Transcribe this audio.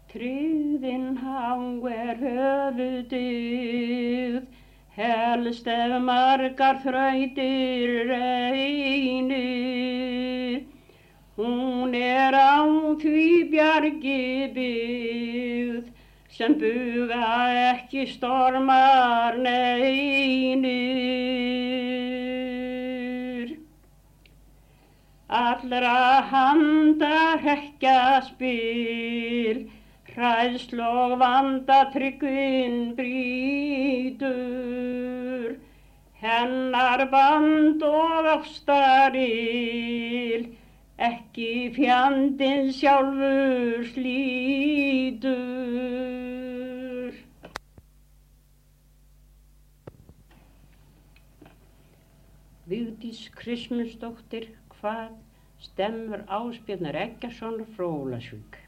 Tryggðin há höfuðdyggð, helst ef margar þrautir reynir. Hún á því bjargi byggð, sem buga ekki stormar neinir. Allra handa hrekkjaspil, hræðslu og vanda tryggðin brýtur. Hennar band og ástaril, ekki fjandinn sjálfur slítur. Vigdís Kristmundsdóttir, hvað stemmur Ásbjarnar Eggertssonar frá Ólafsvík.